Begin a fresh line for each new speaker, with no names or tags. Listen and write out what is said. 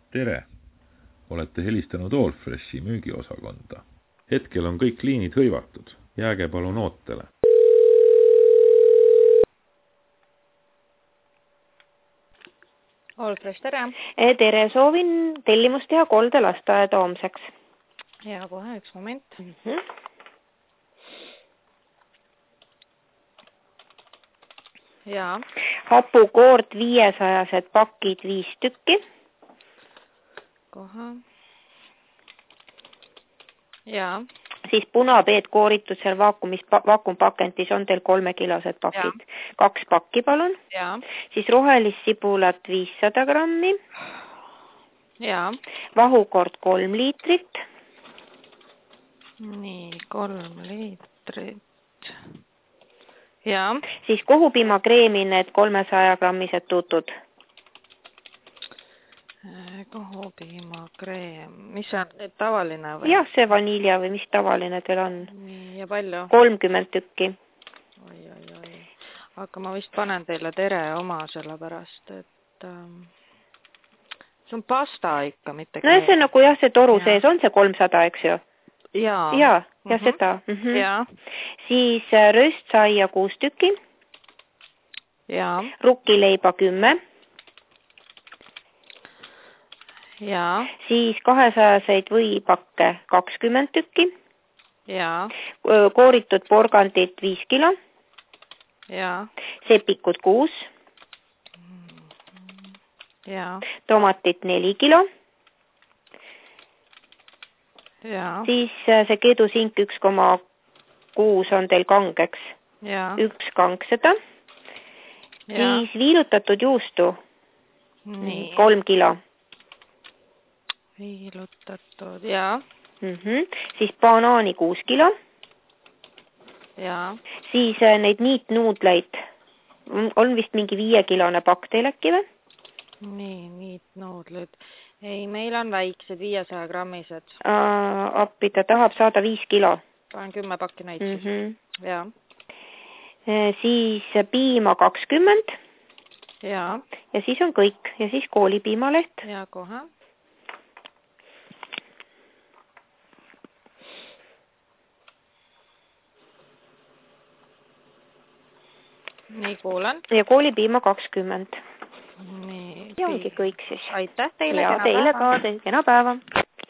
Tere! Olete helistanud Allfreshi müügiosakonda. Hetkel on kõik liinid hõivatud. Jääge palun ootele.
Allfresh, tere!
Tere, soovin tellimust teha koldelasteaeda homseks.
Ja kohe üks moment. Ja.
Hapukoort 500 pakid 5 tükki.
Kohe. Ja.
Siis punapeed kooritusel vaakumpakentis on teil 3-kilosed pakid. 2 pakki palun.
Ja.
Siis rohelist-sibulat 500 grammi.
Ja.
Vahukord 3 liitrit.
Nii, 3 liitrit. Ja.
Siis kohupiimakreemi need 300 grammised tutud.
Kohupiimakreem. Mis on tavaline või?
Jah, see vanilja või mis tavaline teil on.
Nii, ja palju?
30 tükki.
Oi. Aga ma vist panen teile tere oma sellepärast, et see on pasta ikka, mitte
kreem. No see nagu jah, see toru sees on see 300, eks ju?
Ja
seda.
Ja.
Siis röstsaia 6 tükki.
Ja.
Rukkileiba 10.
Ja.
Siis 200-seid võipakke 20 tükki.
Ja.
Kooritud porgandit 5 kilo.
Ja.
Sepikud 6.
Ja.
Tomatit 4 kilo.
Ja.
Siis see kedusink 1,6 on teil kangeks.
Ja.
1 kang seda.
Ja.
Siis viilutatud juustu.
Nii.
3 kilo.
Viilutatud, ja.
Siis banaani 6 kilo.
Ja.
Siis neid niitnuudleid on vist mingi 5-kilone pakk teil äkki või?
Nii, niitnuudlid. Ei, meil on väiksed 500 grammised.
Appi, ta tahab saada 5 kilo.
Panen 10 pakki neid siis. Ja.
Siis piima 20.
Ja.
Ja siis on kõik. Ja siis koolipiimaleht.
Ja, kohe. Nii, kuulen.
Ja koolipiima 20.
Nii.
Ja ongi kõik siis.
Aitäh teile.
Ja teile ka. Kena päeva.